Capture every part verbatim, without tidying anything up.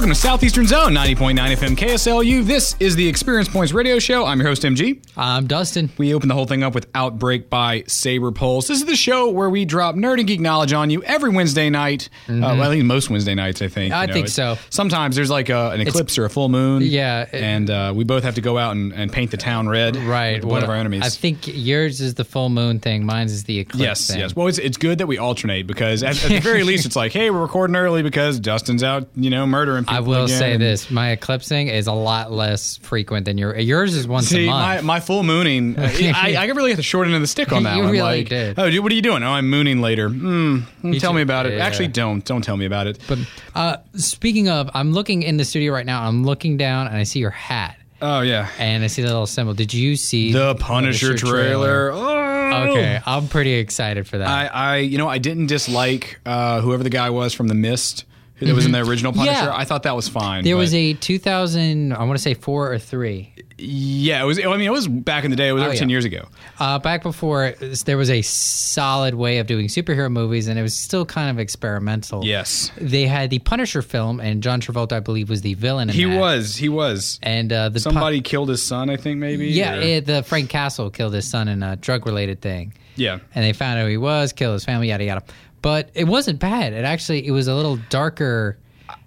Welcome to Southeastern Zone, ninety point nine F M K S L U. This is the Experience Points Radio Show. I'm your host, M G. I'm Dustin. We open the whole thing up with Outbreak by Saber Pulse. This is the show where we drop nerd and geek knowledge on you every Wednesday night. Mm-hmm. Uh, well, I think most Wednesday nights, I think. I you know, think it, so. Sometimes there's like a, an eclipse it's, or a full moon. Yeah. It, and uh, we both have to go out and, and paint the town red. Right. One of our enemies. I think yours is the full moon thing. Mine is the eclipse yes, thing. Yes, Well, it's, it's good that we alternate because at, at the very least, it's like, hey, we're recording early because Dustin's out, you know, murdering people. I will again. say this. My eclipsing is a lot less frequent than yours. Yours is once See, a month. My, my full mooning, uh, I, I really have to short end of the stick on that you one. really like, did. Oh, dude, what are you doing? Oh, I'm mooning later. Hmm. Tell too. me about it. Yeah. Actually, don't. Don't tell me about it. But uh, speaking of, I'm looking in the studio right now. I'm looking down and I see your hat. Oh, yeah. And I see the little symbol. Did you see the Punisher, Punisher trailer? trailer. Oh. Okay, I'm pretty excited for that. I, I you know, I didn't dislike uh, whoever the guy was from The Mist. That mm-hmm. was in the original Punisher. Yeah. I thought that was fine. There but. was a two thousand, I want to say four or three. Yeah, it was. I mean, it was back in the day. It was over oh, yeah. ten years ago. Uh, back before, there was a solid way of doing superhero movies, and it was still kind of experimental. Yes. They had the Punisher film, and John Travolta, I believe, was the villain in he that. He was. He was. And uh, the Somebody pun- killed his son, I think, maybe? Yeah, it, the Frank Castle killed his son in a drug-related thing. Yeah. And they found out who he was, killed his family, yada, yada. But it wasn't bad. It actually, it was a little darker.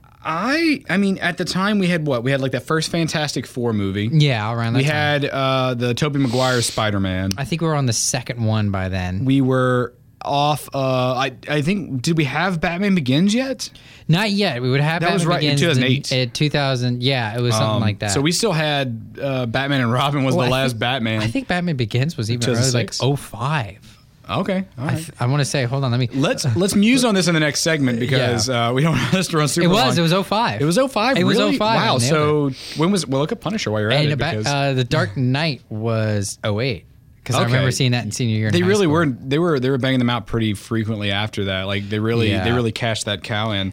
I I mean, at the time we had what? We had like that first Fantastic Four movie. Yeah, around that we time. had uh, the Tobey Maguire Spider-Man. I think we were on the second one by then. We were off, uh, I I think, did we have Batman Begins yet? Not yet. We would have that Batman was right Begins in two thousand eight. In, in two thousand, yeah, it was something um, like that. So we still had uh, Batman and Robin was well, the I last think, Batman. I think Batman Begins was even early, like oh five. Okay, all right. I, th- I want to say, hold on, let me let's let's muse on this in the next segment because yeah. uh, we don't want this to run super long. It was. Long. It was oh five. It was oh five. It really? was oh five. Wow. So when was? Well, look at Punisher while you're at and it. About, because uh, the Dark Knight was oh eight because okay. I remember seeing that in senior year. They in really high were. They were. They were banging them out pretty frequently after that. Like they really. Yeah. They really cashed that cow in.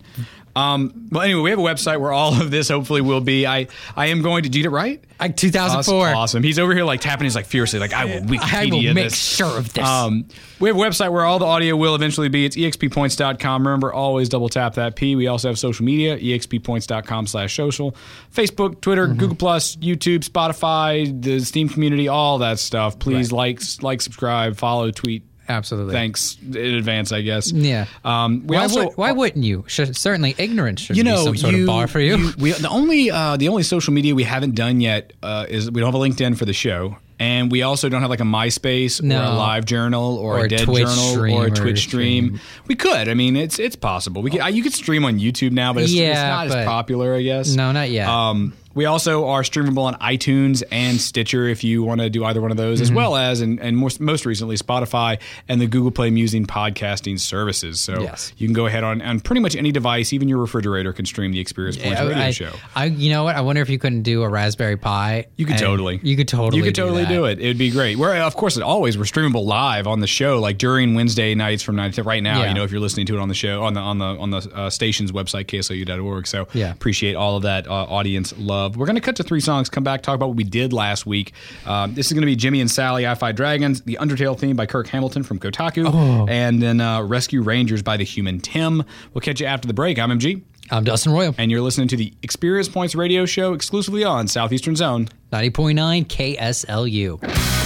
Um, well, anyway, we have a website where all of this hopefully will be. I, I am going to. Did you get it right? Like two thousand four. Awesome, awesome. He's over here like tapping. He's like furiously like, I will Wikipedia I will make this. sure of this. Um, we have a website where all the audio will eventually be. It's e x p points dot com. Remember, always double tap that P. We also have social media, e x p points dot com slash social. Facebook, Twitter, mm-hmm. Google Plus, YouTube, Spotify, the Steam community, all that stuff. Please right. like, like, subscribe, follow, tweet. Absolutely. Thanks in advance, I guess. Yeah. Um, we why, also, would, why wouldn't you? Should, certainly, ignorance should you know, be some sort you, of bar for you. you we, the only uh, the only social media we haven't done yet uh, is we don't have a LinkedIn for the show, and we also don't have like a MySpace no. or a Live Journal or, or a Dead Twitch Journal or a Twitch stream. stream. We could. I mean, it's it's possible. We could, you could stream on YouTube now, but it's, yeah, it's not but as popular, I guess. No, not yet. Um, we also are streamable on iTunes and Stitcher if you want to do either one of those, mm-hmm. as well as, and, and most, most recently, Spotify and the Google Play Music podcasting services. So yes. you can go ahead on, on pretty much any device, even your refrigerator can stream the Experience Points yeah, radio I, show. I, you know what? I wonder if you couldn't do a Raspberry Pi. You could totally. You could totally You could do totally that. do it. It would be great. We're, of course, always, we're streamable live on the show, like during Wednesday nights from nine to right now, yeah. you know, if you're listening to it on the show, on the on the, on the uh, station's website, K S L U dot org. So yeah. appreciate all of that uh, audience love. We're going to cut to three songs, come back, talk about what we did last week. Um, this is going to be Jimmy and Sally, I Fight Dragons, the Undertale theme by Kirk Hamilton from Kotaku, oh. and then uh, Rescue Rangers by the Human Tim. We'll catch you after the break. I'm M G. I'm Dustin Royal. And you're listening to the Experience Points radio show exclusively on Southeastern Zone. ninety point nine K S L U.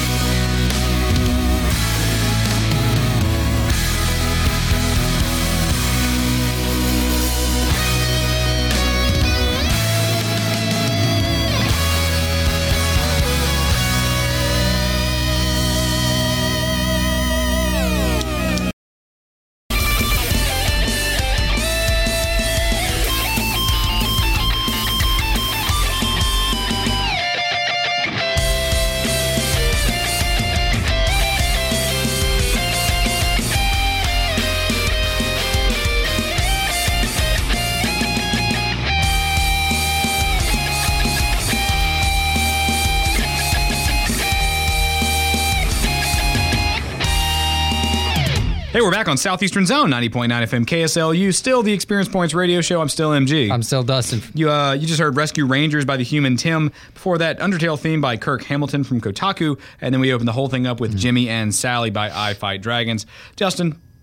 Hey, we're back on Southeastern Zone, ninety point nine F M K S L U. Still the Experience Points radio show. I'm still M G. I'm still Dustin. You uh, you just heard Rescue Rangers by the Human Tim. Before that, Undertale theme by Kirk Hamilton from Kotaku. And then we opened the whole thing up with mm. Jimmy and Sally by I Fight Dragons. Justin,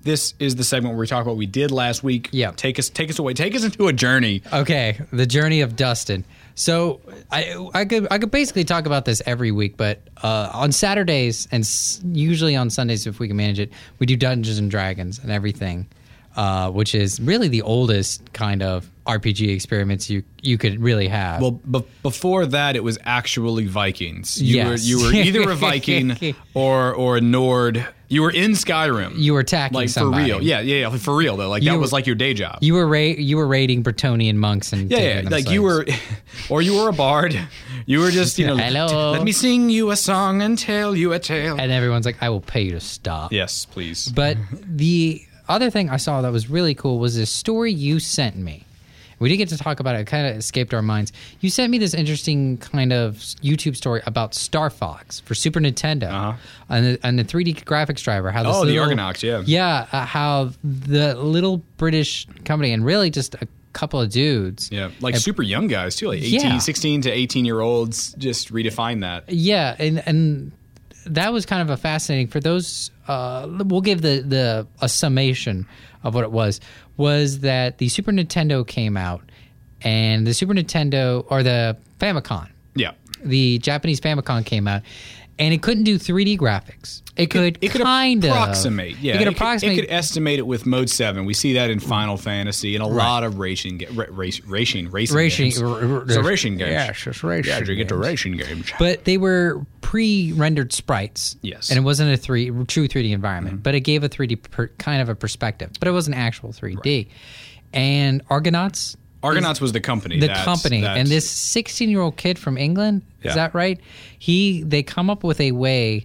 This is the segment where we talk about what we did last week. Yeah. Take us take us away. Take us into a journey. Okay, the journey of Dustin. So I I could I could basically talk about this every week, but uh, on Saturdays and s- usually on Sundays if we can manage it, we do Dungeons and Dragons and everything, uh, which is really the oldest kind of R P G experiments you you could really have. Well, b- before that, it was actually Vikings. You Yes. were you were either a Viking or or a Nord. You were in Skyrim. You were attacking like somebody. for real. Yeah, yeah, yeah, for real though. Like You that were- was like your day job. you were ra- you were raiding Bretonnian monks and yeah, taking yeah. them Like you slaves. were, or you were a bard. You were just you know. Hello. Let me sing you a song and tell you a tale. And everyone's like, I will pay you to stop. Yes, please. But the other thing I saw that was really cool was this story you sent me. We didn't get to talk about it. It kind of escaped our minds. You sent me this interesting kind of YouTube story about Star Fox for Super Nintendo Uh-huh. and, the, and the three D graphics driver. How this Oh, the little, Argonauts, yeah. Yeah, uh, how the little British company and really just a couple of dudes. Yeah, like And- super young guys too, like eighteen, Yeah. sixteen to eighteen year olds just redefine that. Yeah, and and that was kind of a fascinating for those. Uh, we'll give the the a summation of what it was. Was that the Super Nintendo came out, and the Super Nintendo or the Famicom, Yeah. the Japanese Famicom came out, and it couldn't do three D graphics. It could, It could kind of approximate. Yeah, it could approximate. It could, estimate it with Mode Seven. We see that in Final Fantasy and a lot of racing, ga- ra- race, racing, racing, Racing- games. r- r- It's a racing games. Yes, it's racing Yeah, you get to games. racing games. But they were pre-rendered sprites. Yes. And it wasn't a three true three D environment, but it gave a three D per, kind of a perspective, but it wasn't actual three D. And Argonauts, Argonauts was the company. the that's- company, that's- and this sixteen-year-old kid from England, Yeah. is that right? He they come up with a way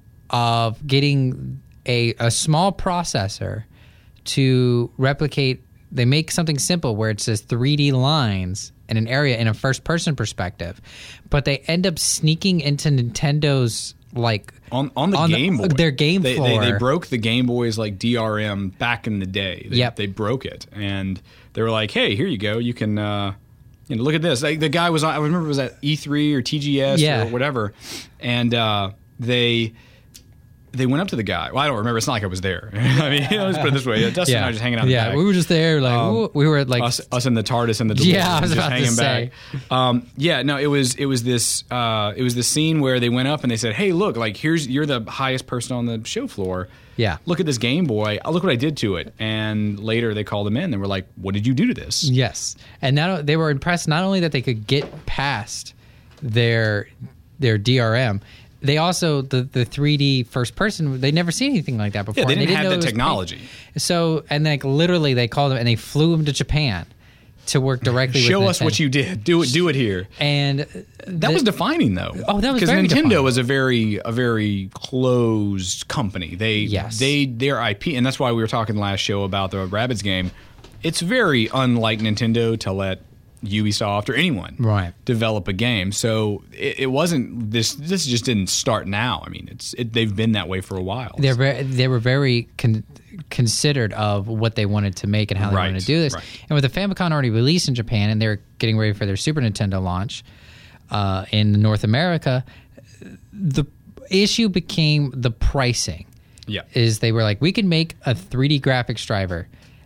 of getting a a small processor to replicate. They make something simple where it says three D lines in an area in a first-person perspective, but they end up sneaking into Nintendo's like on on the on the- Game Boy. their game they, floor. They, they broke the Game Boy's like D R M back in the day. They, Yep. they broke it, and they were like, "Hey, here you go. You can." Uh, You know, look at this. Like, the guy was on, I remember it was at E three or T G S Yeah. or whatever, and uh, they they went up to the guy. Well, I don't remember. It's not like I was there. I mean, let's put it this way. Dustin and I were just hanging out in the yeah, back. we were just there. Like Um, woo- we were like us, us in the TARDIS and the DeLorean, Yeah, I was just about to hanging say. back. Um, yeah, no, it was it was this uh, it was this scene where they went up and they said, "Hey, look, like here's you're the highest person on the show floor. Yeah. look at this Game Boy. Oh, look what I did to it." And later they called them in and were like, "What did you do to this?" Yes, and now they were impressed not only that they could get past their their D R M, they also the the three D first person. They never seen anything like that before. Yeah, they and didn't have know the it was technology. paint. So and like literally, they called them and they flew them to Japan to work directly. Show with us what Nintendo. you did. Do it. Do it here. And That was defining, though. Oh, that was because very Nintendo defining. was a very a very closed company. They Yes. they their I P, and that's why we were talking last show about the Rabbids game. It's very unlike Nintendo to let Ubisoft or anyone Right. develop a game. So it, it wasn't this. This just didn't start now. I mean, it's it, they've been that way for a while. They're very, they were very con- considered of what they wanted to make and how they Right, wanted to do this. right. And with the Famicom already released in Japan and they're getting ready for their Super Nintendo launch uh, in North America, the issue became the pricing. Yeah. Is they were like, we can make a three D graphics driver,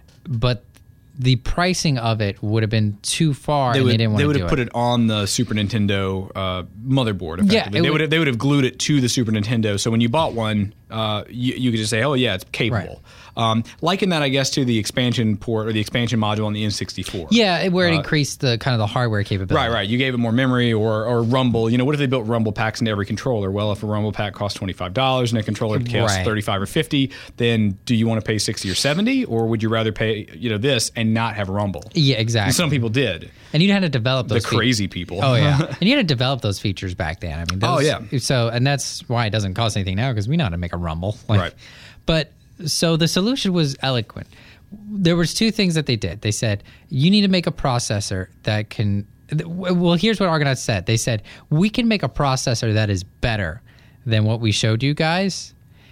but the pricing of it would have been too far, They and would, they didn't want they to would do have it. put it on the Super Nintendo uh, motherboard. Yeah, Effectively. it they would- would have, they would have glued it to the Super Nintendo. So when you bought one, uh, you, you could just say, "Oh yeah, it's capable." Um, liken that, I guess, to the expansion port or the expansion module on the N sixty-four. Yeah, it- where it increased the kind of the hardware capability. Right, right. You gave it more memory or, or Rumble. You know, what if they built Rumble packs into every controller? Well, if a Rumble pack costs twenty-five dollars and a controller costs Right. thirty-five or fifty, then do you want to pay sixty or seventy, or would you rather pay, you know, this and not have Rumble? Yeah, exactly. And some people did. And you had to develop The those features. crazy people. Oh yeah, and you had to develop those features back then. I mean, those, Oh, yeah. So and that's why it doesn't cost anything now because we know how to make a Rumble. Like, Right. But so the solution was eloquent. There was two things that they did. They said you need to make a processor that can. Well, here's what Argonauts said. They said we can make a processor that is better than what we showed you guys,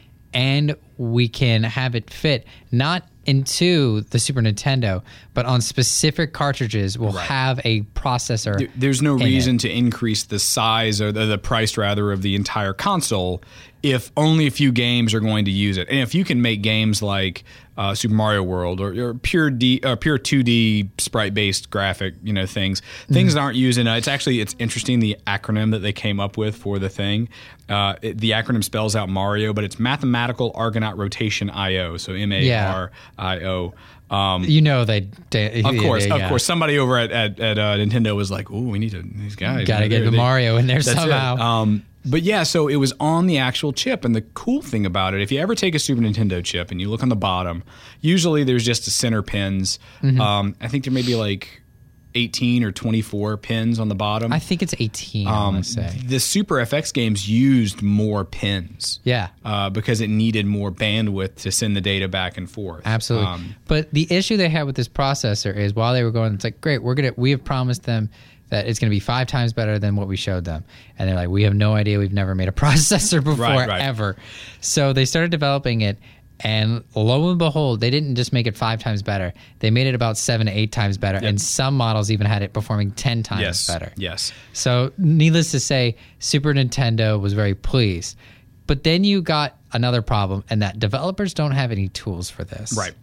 and we can have it fit not into the Super Nintendo, but on specific cartridges will Right. have a processor. There- There's no in reason it. to increase the size or the, the price rather of the entire console if only a few games are going to use it. And if you can make games like uh, Super Mario World or, or pure D, uh, pure two D sprite based graphic, you know, things, mm-hmm. things that aren't using it. It's actually it's interesting the acronym that they came up with for the thing. Uh, it, the acronym spells out Mario, but it's Mathematical Argonaut Rotation I O. So M A R I O. Um, you know they, they of course, yeah, of yeah. course. Somebody over at at, at uh, Nintendo was like, "Oh, we need to these guys got to get the they, Mario in there somehow." Um, but yeah, so it was on the actual chip, and the cool thing about it, if you ever take a Super Nintendo chip and you look on the bottom, usually there's just the center pins. Mm-hmm. Um, I think there may be like eighteen or twenty-four pins on the bottom. I think it's eighteen, um, I want to say. The Super F X games used more pins. Yeah. Uh, because it needed more bandwidth to send the data back and forth. Absolutely. Um, but the issue they had with this processor is while they were going, it's like, great, we're gonna we have promised them that it's going to be five times better than what we showed them. And they're like, we have no idea. We've never made a processor before, right, right. ever. So they started developing it. And lo and behold, they didn't just make it five times better. They made it about seven to eight times better. Yep. And some models even had it performing ten times yes. better. Yes. So needless to say, Super Nintendo was very pleased. But then you got another problem, and that developers don't have any tools for this. Right.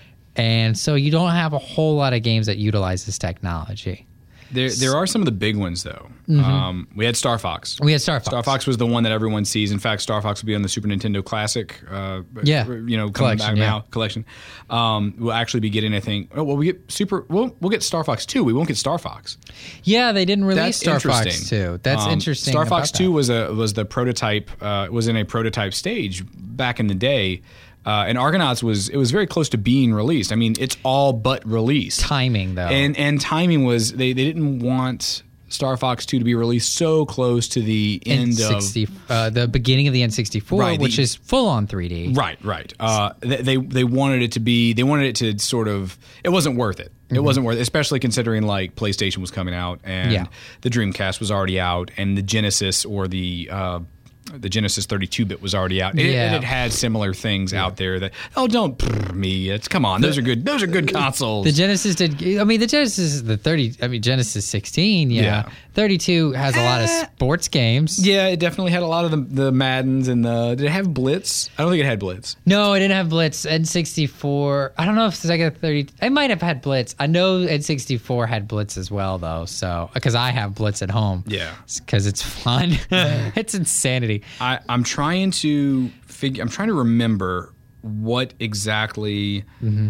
And so you don't have a whole lot of games that utilize this technology. There, there are some of the big ones though. Mm-hmm. Um, we had Star Fox. We had Star Fox. Star Fox was the one that everyone sees. In fact, Star Fox will be on the Super Nintendo Classic. Uh, yeah, you know, collection, coming back yeah. now collection. Um, we'll actually be getting, I think. Oh, well, we get Super. We'll we'll get Star Fox two. We won't get Star Fox. Yeah, they didn't release That's Star Fox two. That's um, interesting. Star Fox two that. was a was the prototype. Uh, was in a prototype stage back in the day. Uh, and Argonauts was it was very close to being released. I mean, it's all but released. Timing though, and and timing was they, they didn't want Star Fox two to be released so close to the end N sixty, of uh, the beginning of the N sixty-four, right, which the, is full on three D. Right, right. Uh, they they wanted it to be they wanted it to sort of it wasn't worth it. It mm-hmm. wasn't worth it, especially considering like PlayStation was coming out and yeah. the Dreamcast was already out and the Genesis or the uh, the Genesis thirty-two bit was already out. It, yeah. and it had similar things yeah. out there that oh don't brr, me it's come on those are good those are good consoles. The Genesis did I mean the Genesis is the thirty I mean Genesis sixteen yeah, yeah. thirty-two has a lot of sports games. Yeah, it definitely had a lot of the, the Maddens and the did it have Blitz? I don't think it had Blitz. No, it didn't have Blitz. N sixty-four I don't know if Sega thirty it might have had Blitz. I know N sixty-four had Blitz as well though. So because I have Blitz at home. Yeah. Because it's fun. It's insanity. I, I'm trying to figure. I'm trying to remember what exactly. Mm-hmm.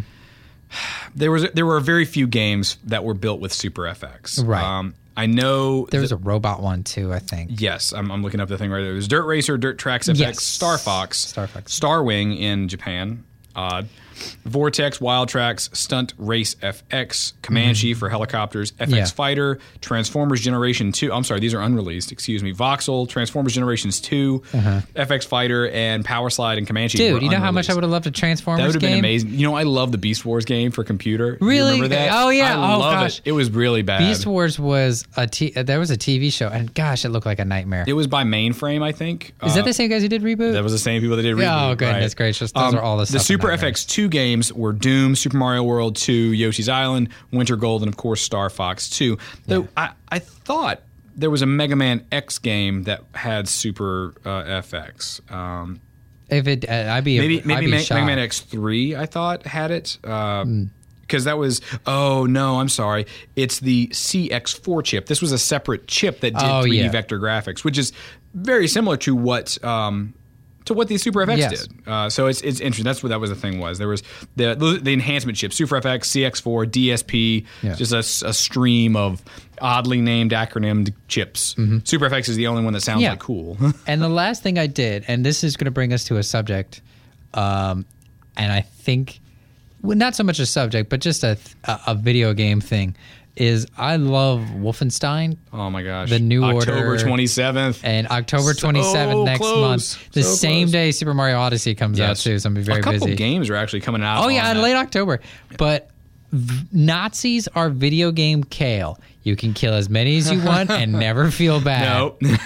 There was. There were very few games that were built with Super F X. Right. Um, I know there was a robot one too. I think. Yes, I'm, I'm looking up the thing right there. There's Dirt Racer, Dirt Tracks F X, yes. Star Fox, Star Fox, Starwing in Japan. Odd. Vortex, Wild Tracks, Stunt Race F X, Comanche mm-hmm. for helicopters, F X yeah. Fighter, Transformers Generation two. I'm sorry, these are unreleased. Excuse me. Voxel, Transformers Generations two, uh-huh. F X Fighter, and Power Slide and Comanche. Dude, you know unreleased. how much I would have loved a Transformers game? That would have game? been amazing. You know, I love the Beast Wars game for computer. Really? You remember that? Oh yeah. I oh love gosh. It. It was really bad. Beast Wars was a t- there was a T V show, and gosh, it looked like a nightmare. It was by Mainframe, I think. Is uh, that the same guys who did Reboot? That was the same people that did Reboot. Oh goodness right? gracious! Those um, are all the the stuff Super F X two games were Doom, Super Mario World two, Yoshi's Island, Winter Gold, and of course Star Fox two. Though yeah. I, I thought there was a Mega Man X game that had Super uh, F X. Um, if it, uh, I'd be maybe I'd maybe be Ma- shocked. Mega Man X three. I thought had it. Uh, mm. Because that was, oh no, I'm sorry. It's the C X four chip. This was a separate chip that did oh, three D yeah. vector graphics, which is very similar to what um, to what the Super F X yes. did. Uh, so it's it's interesting. That's what that was the thing was. There was the the enhancement chip, Super F X, C X four, D S P, yeah. just a, a stream of oddly named acronymed chips. Mm-hmm. Super F X is the only one that sounds yeah. like cool. And the last thing I did, and this is going to bring us to a subject, um, and I think. Well, not so much a subject, but just a, a a video game thing. Is I love Wolfenstein. Oh my gosh! The New October Order, twenty-seventh, and October twenty-seventh so next close. month. The so same close. day Super Mario Odyssey comes yes. out too. So I'm gonna be very a couple busy. Games are actually coming out. Oh yeah, in that. late October. But v- Nazis are video game kale. You can kill as many as you want and never feel bad. No.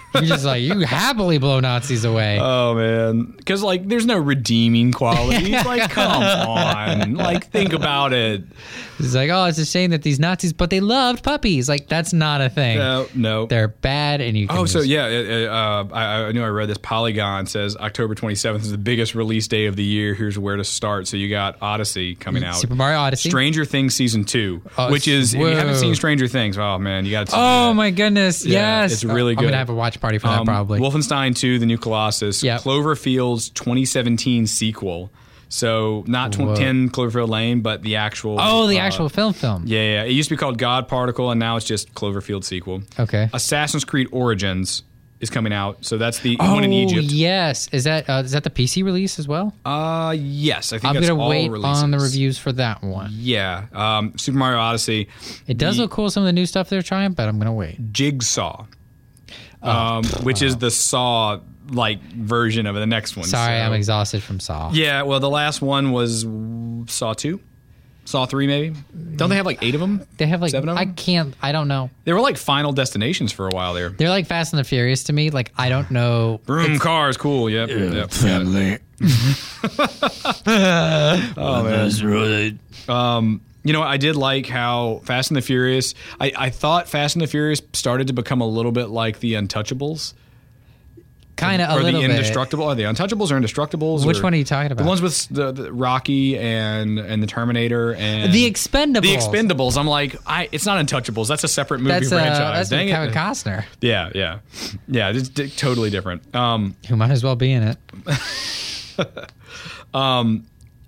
You're just like, you happily blow Nazis away. Oh man, because like there's no redeeming qualities. Like, come on, like think about it. It's like, oh, it's a shame that these Nazis, but they loved puppies. Like, that's not a thing. No, no, they're bad, and you. Can oh, so just, yeah, uh, I, I knew I read this. Polygon says October twenty-seventh is the biggest release day of the year. Here's where to start. So you got Odyssey coming out, Super Mario Odyssey, Stranger Things season two, oh, which is whoa. if you haven't seen Stranger Things, oh man, you got to. Oh my goodness, yeah, yes, it's really good. I'm gonna have a watch party for that um, probably. Wolfenstein two, The New Colossus, yep. Cloverfield's twenty seventeen sequel. So not tw- ten Cloverfield Lane, but the actual. Oh, the uh, actual film film. Yeah, yeah. It used to be called God Particle, and now it's just Cloverfield sequel. Okay. Assassin's Creed Origins is coming out, so that's the oh, one in Egypt. yes. Is that uh, is that the P C release as well? Uh, yes. I think I'm that's gonna all wait releases. on the reviews for that one. Yeah. Um, Super Mario Odyssey. It does the look cool, some of the new stuff they're trying, but I'm gonna wait. Jigsaw, Oh, um, which is the Saw like version of the next one. Sorry, so. I'm exhausted from Saw. Yeah, well, the last one was Saw two, Saw three, maybe. Don't they have like eight of them? They have like Seven of I them? can't. I don't know. They were like Final Destinations for a while there. They're like Fast and the Furious to me. Like I don't know. Broom cars, cool. Yep. yep. Family. Oh man. That's right. Um, you know, I did like how Fast and the Furious. I, I thought Fast and the Furious started to become a little bit like the Untouchables. Kind of a or little the bit. Indestructible. Are the Untouchables or Indestructibles? Which or one are you talking about? The ones with the, the Rocky and and the Terminator and The Expendables. The Expendables. I'm like, I. It's not Untouchables. That's a separate movie That's uh, franchise. that's Dang with Kevin it. Costner, Yeah, yeah, yeah. It's d- totally different. Um, who might as well be in it. um,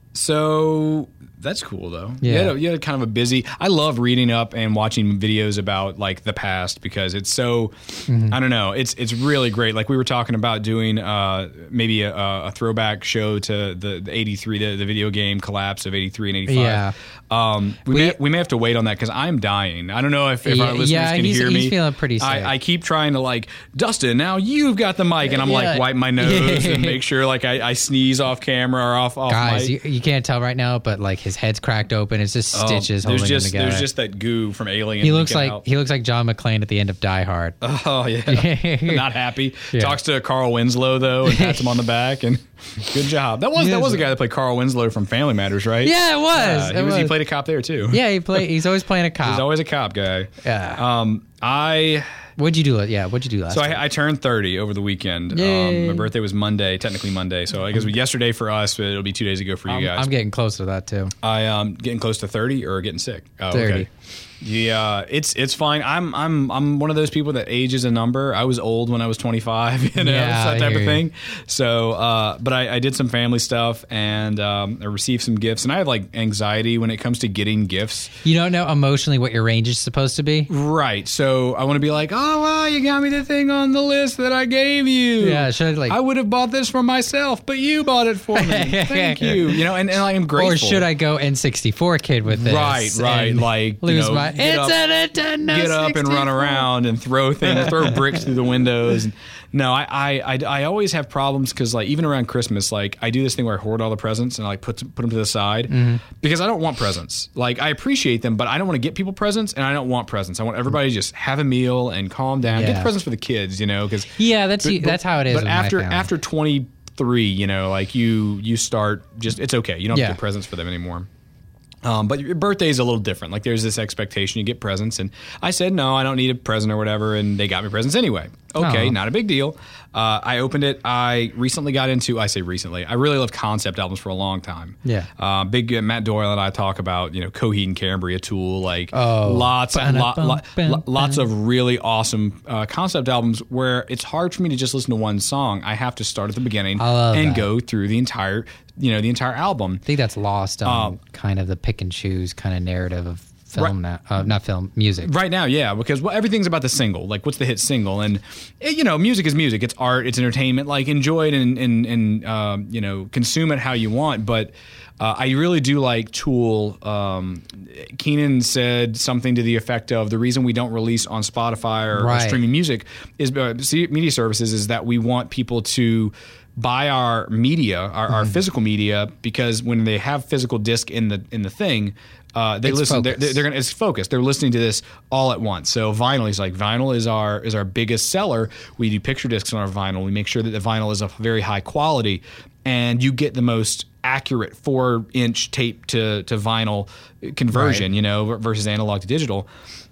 so that's cool though. Yeah. You had, a, you had kind of a busy. I love reading up and watching videos about like the past because it's so. Mm-hmm. I don't know. It's it's really great. Like we were talking about doing uh, maybe a, a throwback show to the, the eighty-three, the, the video game collapse of eighty-three and eighty-five. Yeah. Um, we, We- may, we may have to wait on that because I'm dying. I don't know if, if Yeah, our listeners yeah, can he's- hear he's me. feeling pretty sick. I, I keep trying to like, Dustin, now you've got the mic, and I'm Yeah. like wipe my nose and make sure like I, I sneeze off camera or off off Guys, mic. you, you can't tell right now, but like his head's cracked open. It's just Oh, stitches there's holding just him together. there's just that goo from Alien. he looks leaking like out. he looks like John McClane at the end of Die Hard. Oh yeah, not happy. Yeah. Talks to Carl Winslow though and pats him on the back and good job. That was that was the guy that played Carl Winslow from Family Matters, right? Yeah, it was. Uh, he It was. He was. played a cop there too. Yeah, he play. He's always playing a cop. He's always a cop guy. Yeah. Um, I What'd you do? Yeah, what'd you do last? so time? I, I turned thirty over the weekend. Yay. Um, my birthday was Monday, technically Monday. So I guess yesterday for us, but it'll be two days ago for you I'm, guys. I'm getting close to that too. I um getting close to thirty or getting sick. Oh, thirty. Okay. Yeah, it's it's fine. I'm I'm I'm one of those people that age is a number. I was old when I was twenty-five, you know, Yeah, that I type hear of you. thing. So, uh, but I, I did some family stuff and um, I received some gifts. And I have like anxiety when it comes to getting gifts. You don't know emotionally what your range is supposed to be. Right. So I want to be like, oh wow, you got me the thing on the list that I gave you. Yeah, should I, like- I would have bought this for myself, but you bought it for me. Thank you. You know, and, and I am grateful. Or should I go N sixty-four kid with this? Right, right. and Like, you lose know, my. get It's up- a Nintendo get up and run sixty-four. around and throw things, throw bricks through the windows. No, I I, I, I always have problems because like even around Christmas, like I do this thing where I hoard all the presents and I like put put them to the side Mm-hmm. because I don't want presents. Like I appreciate them, but I don't want to get people presents and I don't want presents. I want everybody to just have a meal and calm down. Get Yeah. the presents for the kids, you know, because Yeah, that's that's how it is. But with my after family. after twenty-three, you know, like you you start just it's okay. You don't Yeah. have to get presents for them anymore. Um, but your birthday is a little different. Like there's this expectation you get presents, and I said no, I don't need a present or whatever, and they got me presents anyway. Okay, Aw. not a big deal. Uh, I opened it. I recently got into. I say recently. I really loved concept albums for a long time. Yeah. Uh, big uh, Matt Doyle and I talk about you know Coheed and Cambria, Tool, like Oh. lots, lot, lot, Ba-da-bum, lo- lots of really awesome uh, concept albums where it's hard for me to just listen to one song. I have to start at the beginning I love and that. go through the entire, you know, the entire album. I think that's lost on Um, kind of the pick and choose kind of narrative of film Right. now, uh, not film, music. Right now, yeah, because well, everything's about the single. Like, what's the hit single? And eh, you know, music is music. It's art. It's entertainment. Like, enjoy it and and and um, you know, consume it how you want. But Uh, I really do like Tool. Um, Keenan said something to the effect of the reason we don't release on Spotify or, Right. or streaming music is uh, media services is that we want people to buy our media, our, our Mm-hmm. physical media, because when they have physical disc in the in the thing, uh, they It's listen. They're, focused. they're gonna it's focused. They're listening to this all at once. So vinyl is like vinyl is our is our biggest seller. We do picture discs on our vinyl. We make sure that the vinyl is of very high quality, and you get the most accurate four inch tape to to vinyl conversion. Right. You know, versus analog to digital.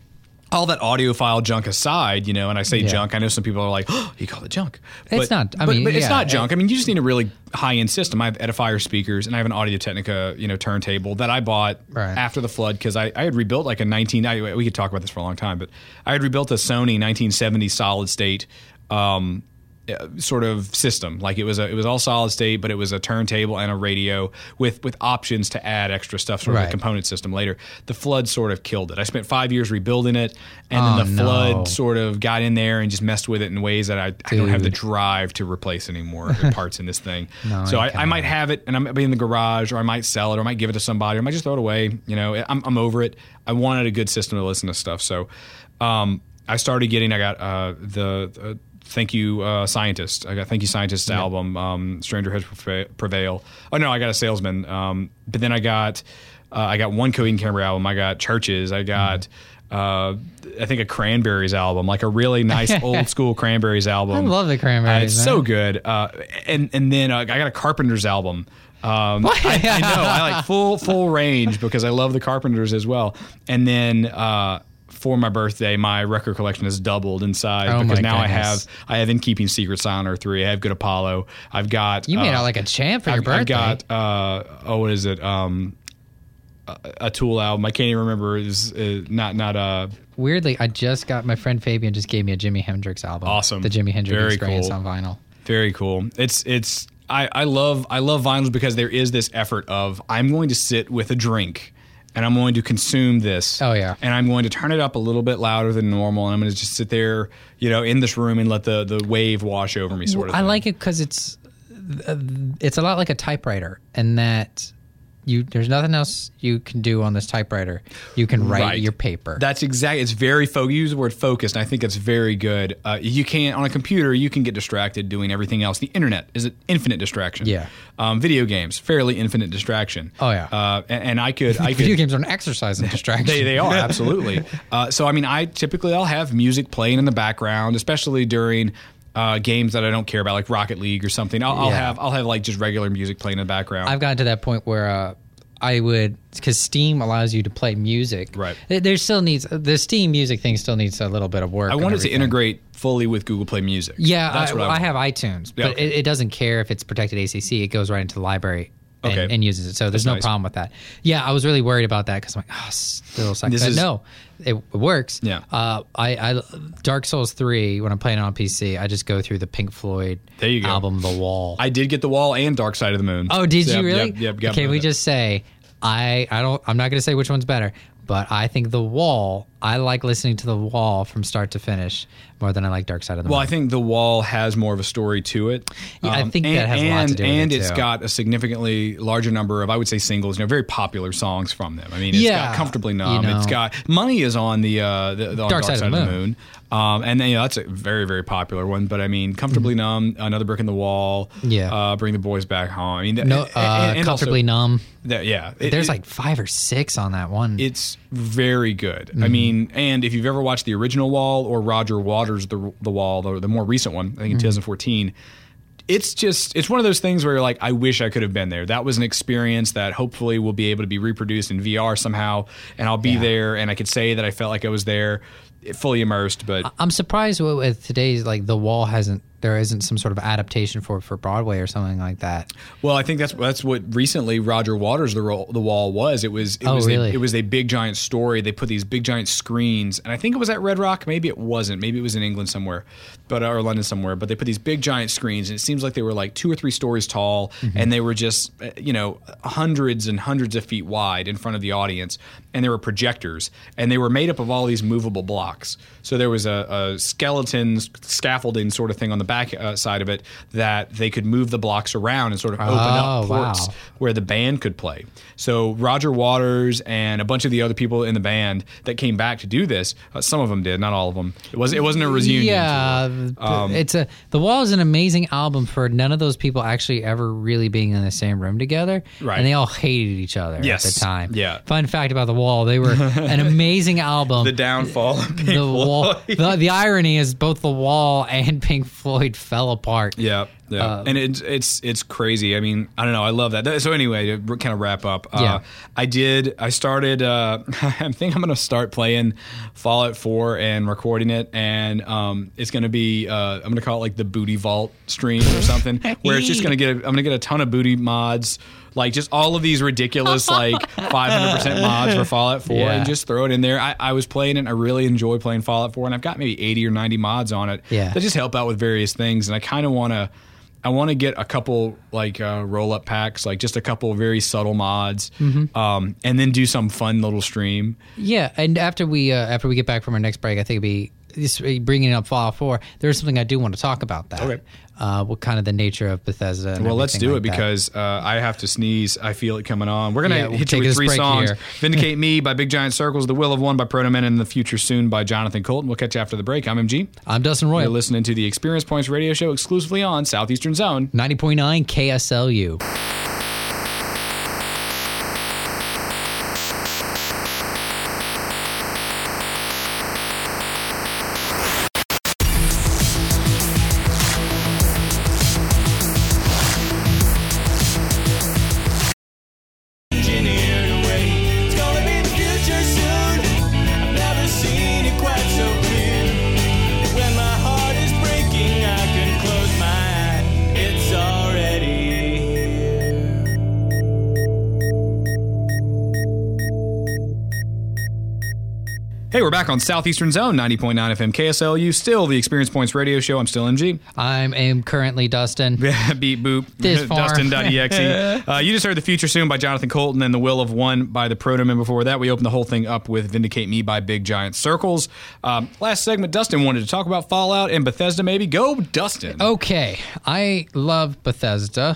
All that audiophile junk aside, you know, and I say Yeah. junk, I know some people are like, oh, you call it junk. It's not- I but, mean, but it's yeah, not junk. it- I mean, you just need a really high-end system. I have Edifier speakers, and I have an Audio Technica, you know, turntable that I bought Right. after the flood because I, I had rebuilt like a nineteen. I, we could talk about this for a long time, but I had rebuilt a Sony nineteen seventy solid state um, uh, sort of system. Like it was a, it was all solid state, but it was a turntable and a radio with with options to add extra stuff, sort of Right. a component system later. The flood sort of killed it. I spent five years rebuilding it, and Oh, then the flood no. sort of got in there and just messed with it in ways that I, I don't have the Dude. drive to replace anymore the parts in this thing. No, so I I, I can't. might have it and I might be in the garage, or I might sell it, or I might give it to somebody, or I might just throw it away. You know, I'm, I'm over it. I wanted a good system to listen to stuff. So um, I started getting, I got uh, the, the Thank You uh, Scientist. I got Thank You Scientist's album, um, Stranger Heads Preva- Prevail. Oh, no, I got a Salesman. Um, but then I got uh, I got one Coheed and Cambria album. I got Churches. I got... Uh, I think a Cranberries album, like a really nice old school Cranberries album. I love the Uh, Cranberries. it's man. so good. Uh, and and then uh, I got a Carpenters album. Um, I, I know I like full full range because I love the Carpenters as well. And then uh, for my birthday, my record collection has doubled in size Oh because my now I goodness. have I have In Keeping Secret, Silent Earth three. I have Good Apollo. I've got You made uh, out like a champ for your I've, birthday. I've got uh, oh what is it um, a, a Tool album. I can't even remember. Is uh, not not uh Weirdly, I just got my friend Fabian just gave me a Jimi Hendrix album. Awesome. The Jimi Hendrix Very Experience cool. on vinyl. Very cool. It's it's I, I love I love vinyls because there is this effort of I'm going to sit with a drink and I'm going to consume this. Oh, yeah. And I'm going to turn it up a little bit louder than normal, and I'm going to just sit there, you know, in this room and let the, the wave wash over me, sort of. I thing. like it because it's uh, it's a lot like a typewriter, in that you there's nothing else you can do on this typewriter. You can write Right. your paper. That's exactly. It's very focused. You use the word focused, and I think it's very good. Uh, you can't on a computer. You can get distracted doing everything else. The internet is an infinite distraction. Yeah. Um, video games, fairly infinite distraction. Oh, yeah. Uh, and, and I could. I could. Video games are an exercise in distraction. They, they are absolutely. Uh, so I mean, I typically I'll have music playing in the background, especially during uh, games that I don't care about, like Rocket League or something. I'll, I'll Yeah. have I'll have like just regular music playing in the background. I've gotten to that point where uh, I would, because Steam allows you to play music. Right. There there still needs the Steam music thing still needs a little bit of work. I and wanted to everything. integrate fully with Google Play Music. Yeah, that's I, what I, I have iTunes, Yeah, but okay. it, it doesn't care if it's protected A C C. It goes right into the library and, Okay. and uses it. So there's That's no nice. problem with that. Yeah, I was really worried about that because I'm like, oh, still sucks. This But is- no, it, it works. Yeah. Uh, I, I Dark Souls three when I'm playing it on P C, I just go through the Pink Floyd There you go. album, The Wall. I did get The Wall and Dark Side of the Moon. Oh, did Yep, you really? Yep, yep, got Can both we of them. just say I I don't I'm not going to say which one's better, but I think The Wall, I like listening to The Wall from start to finish more than I like Dark Side of the Well, Moon. I think The Wall has more of a story to it. Yeah, I think and, that has a lot and, to do with And it, it's too. got a significantly larger number of, I would say, singles. You know, very popular songs from them. I mean, it's Yeah, got Comfortably you Numb. It's know. got Money is on the uh, the, the on Dark Side of the Moon. Um, and then you know, that's a very very popular one. But I mean, Comfortably Numb, Another Brick in the Wall. Yeah. Uh, Bring the Boys Back Home. I mean, no, and- uh, and- and Comfortably also- Numb. that- yeah, It- There's it- like five or six on that one. It's very good. Mm-hmm. I mean, and if you've ever watched the original Wall or Roger Waters' The The Wall, the, the more recent one, I think in Mm-hmm. twenty fourteen, it's just it's one of those things where you're like, I wish I could have been there. That was an experience that hopefully will be able to be reproduced in V R somehow, and I'll be Yeah. there, and I could say that I felt like I was there, fully immersed. But I'm surprised with, with today's, like, The Wall hasn't, there isn't some sort of adaptation for for Broadway or something like that. well, I think that's that's what recently Roger Waters' The, Ro- the Wall was. It was it Oh, was really? a, it was a big giant story. They put these big giant screens, and I think it was at Red Rock. Maybe it wasn't. Maybe it was in England somewhere, but or London somewhere. But they put these big giant screens, and it seems like they were like two or three stories tall, and they were just uh, you know hundreds and hundreds of feet wide in front of the audience, and there were projectors, and they were made up of all these movable blocks. So there was a, a skeleton scaffolding sort of thing on the back uh, side of it that they could move the blocks around and sort of open Oh, up ports wow. where the band could play. So Roger Waters and a bunch of the other people in the band that came back to do this, uh, some of them did, not all of them. It was it wasn't a reunion. Yeah, Um, it's a The Wall is an amazing album for none of those people actually ever really being in the same room together, Right. and they all hated each other Yes. at the time. Yeah. Fun fact about The Wall: they were an amazing album. The downfall of Pink the wall. Floyd. The, the irony is both The Wall and Pink Floyd fell apart. Yeah, yeah, Um, and it's it's it's crazy. I mean, I don't know. I love that. So anyway, to kind of wrap up, uh, Yeah. I did. I started. Uh, I think I'm going to start playing Fallout four and recording it, and um, it's going to be. Uh, I'm going to call it like the Booty Vault stream or something, where it's just going to get. A, I'm going to get a ton of booty mods. Like just all of these ridiculous like five hundred percent mods for Fallout four Yeah. and just throw it in there. I, I was playing it. I really enjoy playing Fallout four, and I've got maybe eighty or ninety mods on it Yeah. that just help out with various things. And I kind of want to, I want to get a couple like uh, roll up packs, like just a couple very subtle mods, Mm-hmm. um, and then do some fun little stream. Yeah, and after we uh, after we get back from our next break, I think it'd be this, bringing up Fallout four. There's something I do want to talk about that. Okay. Uh, what kind of the nature of Bethesda? And Well, let's everything do like it that. because uh, I have to sneeze. I feel it coming on. We're gonna Yeah, we'll hit you take with this three break songs: here. "Vindicate Me" by Big Giant Circles, "The Will of One" by Proto Man, and "The Future Soon" by Jonathan Colton. We'll catch you after the break. I'm M G. I'm Dustin Roy. You're listening to the Experience Points Radio Show exclusively on Southeastern Zone. ninety point nine K S L U. Engineered away. It's gonna be the future soon. I've never seen it quite so clear. When my heart is breaking, I can close my eye. It's already Hey, we're back on Southeastern Zone, ninety point nine F M K S L U. Still the Experience Points Radio Show. I'm still M G. I'm am currently Dustin. Beat boop. This far. Dustin.exe. uh, you just heard The Future Soon by Jonathan Colton and The Will of One by the Proto Man. Before that, we opened the whole thing up with Vindicate Me by Big Giant Circles. Um, last segment, Dustin wanted to talk about Fallout and Bethesda, maybe. Go, Dustin. Okay, I love Bethesda.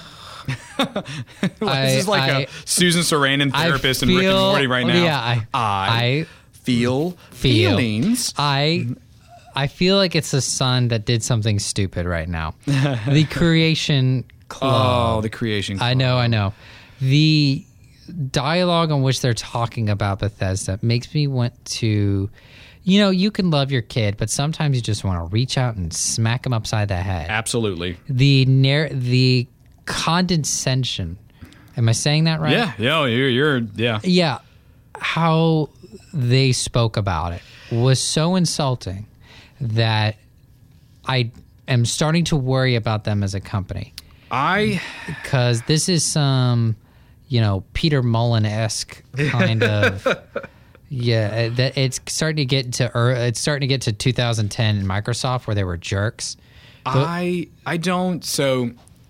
this is like I- a Susan Sarandon I therapist and Rick and Morty right now. Yeah, I, I feel, feel feelings. I I feel like it's the sun that did something stupid right now. The Creation Club. Oh, the creation. I know, I know. The dialogue on which they're talking about Bethesda makes me want to, you know, you can love your kid, but sometimes you just want to reach out and smack them upside the head. Absolutely. The narr- the condescension. Am I saying that right? Yeah, yeah, you're, you're, yeah. Yeah. How they spoke about it was so insulting that I am starting to worry about them as a company. I, Because this is some, you know, Peter Mullen-esque kind of, yeah. That it's starting to get to, er, it's starting to get to two thousand ten in Microsoft where they were jerks. I, I don't, so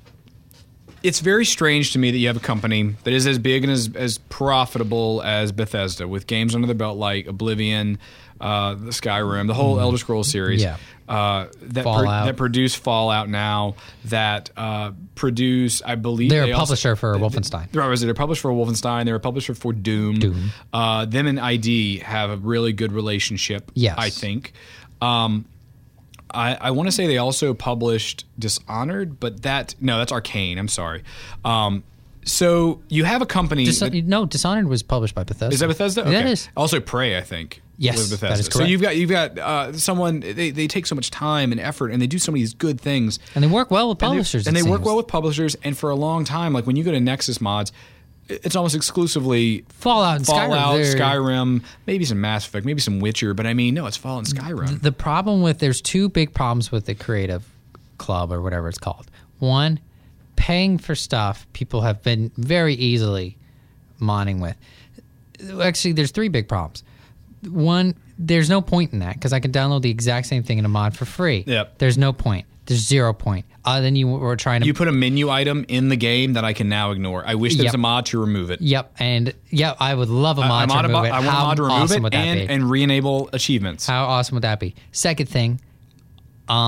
it's very strange to me that you have a company that is as big and as, as profitable as Bethesda with games under their belt like Oblivion, uh, the Skyrim, the whole Elder Scrolls series. Yeah. Uh, that Fallout. that produce Fallout now, that uh, produce, I believe They're they a also- publisher for Wolfenstein. Right, was it a publisher for Wolfenstein? They're a publisher for Doom. Doom. Uh, them and I D have a really good relationship. Yes. I think. Um, I, I want to say they also published Dishonored, but that no, that's Arcane. I'm sorry. Um, so you have a company. Dis- that, no, Dishonored was published by Bethesda. is that Bethesda? That Okay. is. Also Prey, I think. Yes, was Bethesda. that is So correct. you've got you've got uh, someone. They, they take so much time and effort, and they do so many good things. And they work well with And they- publishers. and they, it work seems. well with publishers. And for a long time, like when you go to Nexus Mods, it's almost exclusively Fallout and Skyrim. Fallout, They're- Skyrim, maybe some Mass Effect, maybe some Witcher. But I mean, no, it's Fallout and Skyrim. The problem with there's two big problems with the Creative Club or whatever it's called. One, paying for stuff people have been very easily modding with. Actually, there's three big problems. One, there's no point in that because I can download the exact same thing in a mod for free. Yep. There's no point. There's zero point. Uh, then you were trying to. You put a menu item in the game that I can now ignore. I wish there was Yep. a mod to remove it. Yep, and yep, I would love a mod I, to mod- remove it. I want a How mod to remove awesome it would that and, be? and re-enable achievements. How awesome would that be? Second thing, um,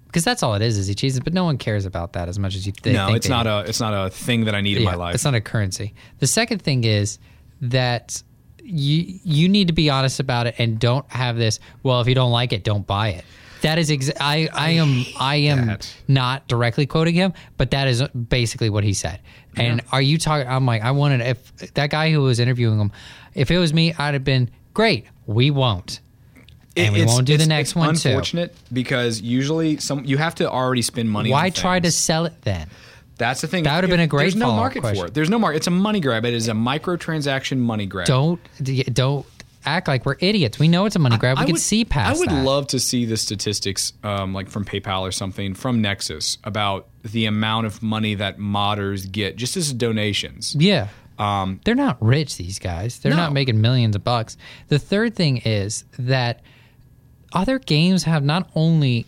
because that's all it is, is he cheeses. But no one cares about that as much as you th- no, think it's they not do. a it's not a thing that I need in my life. It's not a currency. The second thing is that you you need to be honest about it and don't have this, well, if you don't like it, don't buy it. That is exa- I I am I am that. not directly quoting him, but that is basically what he said. And are you talking? I'm like, I wanted, if that guy who was interviewing him, if it was me, I'd have been great. We won't. And we It's- won't do the it's- next it's one too. Unfortunate because usually some you have to already spend money. Why on try to things. sell it then? That's the thing. That would have been a great There's no follow-up market question. for it. There's no market. It's a money grab. It is a microtransaction money grab. Don't don't act like we're idiots. We know it's a money grab. We I can would- see past I would that. love to see the statistics, um, like from PayPal or something, from Nexus, about the amount of money that modders get just as donations. Yeah. Um, They're not rich, these guys. They're No. not making millions of bucks. The third thing is that other games have not only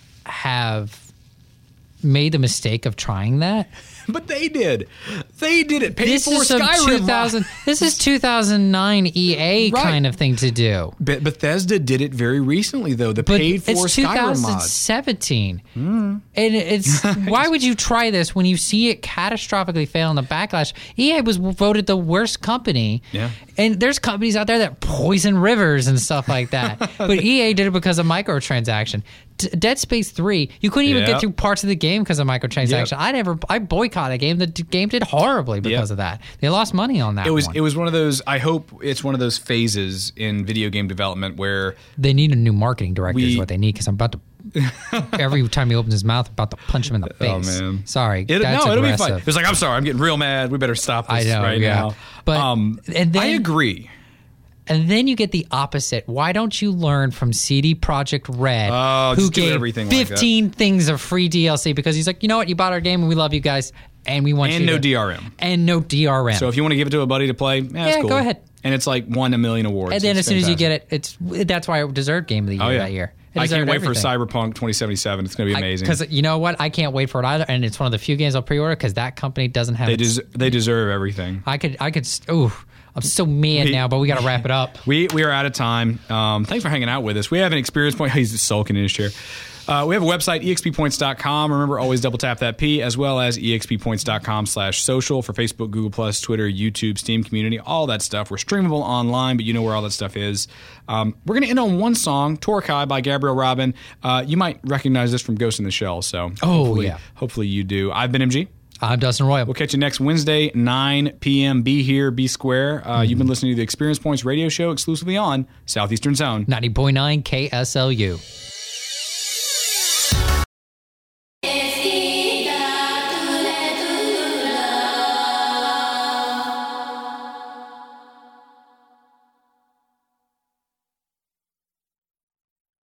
have made the mistake of trying that. but they did. They did it. Paid This for is some Skyrim. two thousand. This is two thousand nine E A Right. kind of thing to do. But Bethesda did it very recently, though. The But paid for it's Skyrim mod. twenty seventeen, and it's why would you try this when you see it catastrophically fail in the backlash? E A was voted the worst company, Yeah. and there's companies out there that poison rivers and stuff like that. But E A did it because of microtransaction. D- Dead Space three, you couldn't even Yep. get through parts of the game because of microtransaction. Yep. I never, I boycotted a game. The d- game did horribly because Yep. of that. They lost money on that. It was one. it was one of those. I hope it's one of those phases in video game development where They need a new marketing director. is We- what they need because I'm about to. Every time he opens his mouth, I'm about to punch him in the face. Oh man, Sorry, It, that's no, it'll be aggressive. fine. It's like I'm sorry, I'm getting real mad. We better stop this I know, right yeah. now. But- um, and then- I agree. And then you get the opposite. Why don't you learn from C D Projekt Red, Oh, who just do gave everything like that. fifteen things of free D L C because he's like, you know what, you bought our game and we love you guys, and we want And you no to, D R M. and no D R M. So if you want to give it to a buddy to play, yeah, that's Yeah, cool. go ahead. And it's like won a million awards. and then It's as soon as you fantastic. get it, it's that's why it deserved Game of the Year oh yeah, that year. It I can't deserved wait everything. for Cyberpunk twenty seventy-seven. It's going to be amazing. Because you know what, I can't wait for it either, and it's one of the few games I'll pre-order because that company doesn't have. they its, des- they deserve everything. I could, I could. Ooh, I'm so mad We- now, but we got to wrap it up. We we are out of time. Um, thanks for hanging out with us. We have an experience point. He's sulking in his chair. Uh, we have a website, E X P points dot com. Remember, always double tap that P, as well as E X P points dot com slash social for Facebook, Google Plus, Twitter, YouTube, Steam community, all that stuff. We're streamable online, but you know where all that stuff is. Um, we're going to end on one song, Torkai by Gabriel Robin. Uh, you might recognize this from Ghost in the Shell, so Oh, hopefully, yeah. hopefully you do. I've been M G. I'm Dustin Royal. We'll catch you next Wednesday, nine p.m. Be here, be square. Uh, You've been listening to the Experience Points radio show exclusively on Southeastern Zone. ninety point nine K S L U.